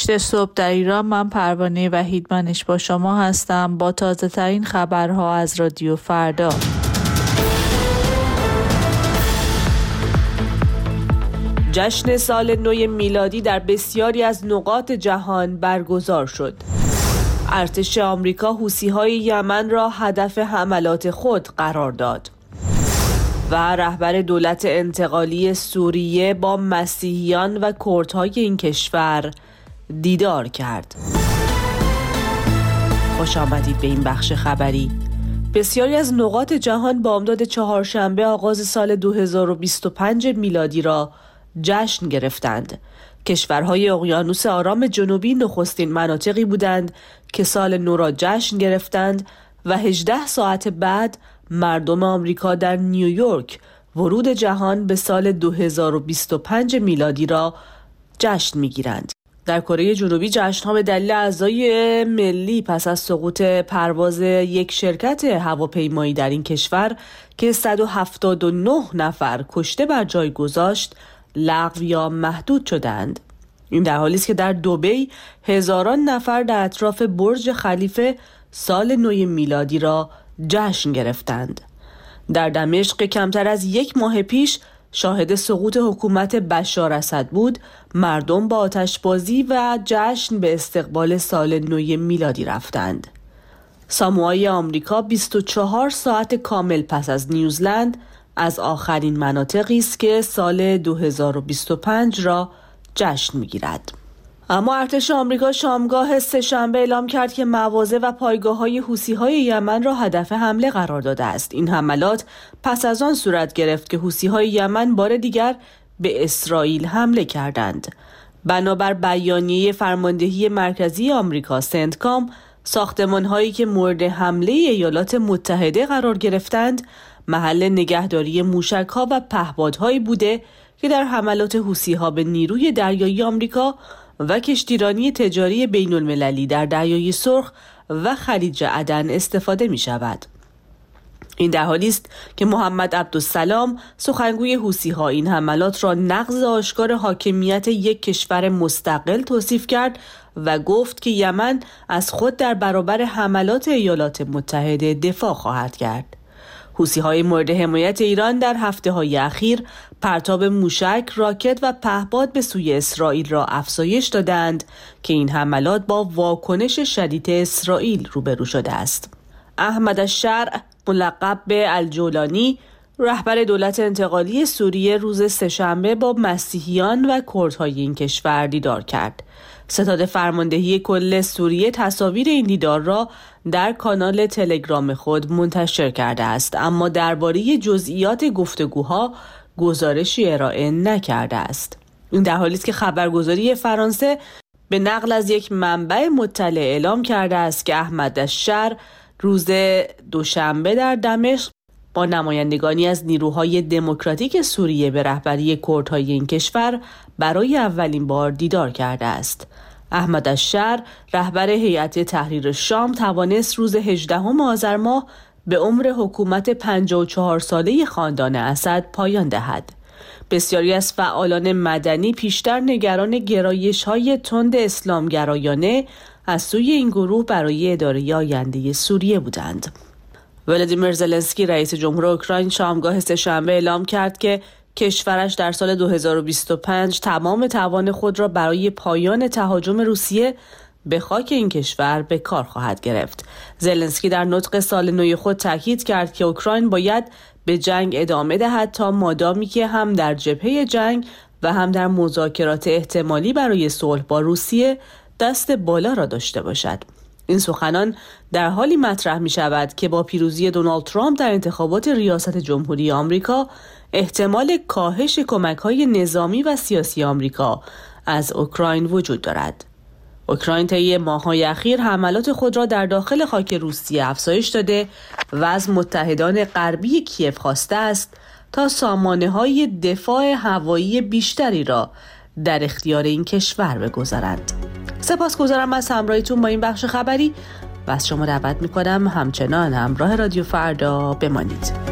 8 صبح در ایران. من پروانه وحیدمنش با شما هستم با تازه ترین خبرها از رادیو فردا. جشن سال نو میلادی در بسیاری از نقاط جهان برگزار شد. ارتش آمریکا حوثی‌های یمن را هدف حملات خود قرار داد و رهبر دولت انتقالی سوریه با مسیحیان و کردهای این کشور دیدار کرد. خوش آمدید به این بخش خبری. بسیاری از نقاط جهان بامداد چهارشنبه آغاز سال 2025 میلادی را جشن گرفتند. کشورهای اقیانوس آرام جنوبی نخستین مناطقی بودند که سال نو را جشن گرفتند و 18 ساعت بعد مردم آمریکا در نیویورک ورود جهان به سال 2025 میلادی را جشن می‌گیرند. در کره جنوبی جشن‌ها به دلیل اعضای ملی پس از سقوط پرواز یک شرکت هواپیمایی در این کشور که 179 نفر کشته بر جای گذاشت لغو یا محدود شدند. این در حالی است که در دبی هزاران نفر در اطراف برج خلیفه سال نو میلادی را جشن گرفتند. در دمشق کمتر از یک ماه پیش شاهد سقوط حکومت بشار اسد بود، مردم با آتشبازی و جشن به استقبال سال نو میلادی رفتند. ساموآی آمریکا 24 ساعت کامل پس از نیوزلند از آخرین مناطقی است که سال 2025 را جشن می‌گیرد. اما ارتش آمریکا شامگاه سه‌شنبه اعلام کرد که مواضع و پایگاه‌های حوثی‌های یمن را هدف حمله قرار داده است. این حملات پس از آن صورت گرفت که حوثی‌های یمن بار دیگر به اسرائیل حمله کردند. بنابر بیانیه فرماندهی مرکزی آمریکا سنتکام، ساختمان‌هایی که مورد حمله ایالات متحده قرار گرفتند محل نگهداری موشک‌ها و پهپادهایی بوده که در حملات حوثی‌ها به نیروی دریایی آمریکا و کشتیرانی تجاری بین‌المللی در دریای سرخ و خلیج عدن استفاده می‌شود. این در حالی است که محمد عبدالسلام سخنگوی حوثی‌ها این حملات را نقض آشکار حاکمیت یک کشور مستقل توصیف کرد و گفت که یمن از خود در برابر حملات ایالات متحده دفاع خواهد کرد. حوثی‌های مورد حمایت ایران در هفته‌های اخیر پرتاب موشک، راکت و پهپاد به سوی اسرائیل را افزایش دادند که این حملات با واکنش شدید اسرائیل روبرو شده است. احمد الشرع ملقب به الجولانی، رهبر دولت انتقالی سوریه روز سه‌شنبه با مسیحیان و کردهای این کشور دیدار کرد. ستاد فرماندهی کل سوریه تصاویر این دیدار را در کانال تلگرام خود منتشر کرده است، اما درباره جزئیات گفتگوها گزارشی ارائه نکرده است. این در حالی است که خبرگزاری فرانسه به نقل از یک منبع مطلع اعلام کرده است که احمد الشرع روز دوشنبه در دمشق با نمایندگانی از نیروهای دموکراتیک سوریه به رهبری کردهای این کشور برای اولین بار دیدار کرده است. احمد الشرع رهبر هیئت تحریر شام توانست روز 18 آذر ماه به عمر حکومت 54 ساله خاندان اسد پایان دهد. بسیاری از فعالان مدنی پیشتر نگران گرایش‌های تند اسلامگرایانه از سوی این گروه برای اداره آینده سوریه بودند. ولادیمیر زلنسکی رئیس جمهور اوکراین شامگاه سه‌شنبه اعلام کرد که کشورش در سال 2025 تمام توان خود را برای پایان تهاجم روسیه به خاک این کشور به کار خواهد گرفت. زلنسکی در نطق سال نو خود تاکید کرد که اوکراین باید به جنگ ادامه دهد تا مادامی که هم در جبهه جنگ و هم در مذاکرات احتمالی برای صلح با روسیه دست بالا را داشته باشد. این سخنان در حالی مطرح می شود که با پیروزی دونالد ترامپ در انتخابات ریاست جمهوری آمریکا احتمال کاهش کمک‌های نظامی و سیاسی آمریکا از اوکراین وجود دارد. اوکراین طی ماه‌های اخیر حملات خود را در داخل خاک روسیه افزایش داده و از متحدان غربی کیف خواسته است تا سامانه‌های دفاع هوایی بیشتری را در اختیار این کشور بگذارند. سپاسگزارم از همراهیتون با این بخش خبری و از شما دعوت می‌کنم همچنان همراه رادیو فردا بمانید.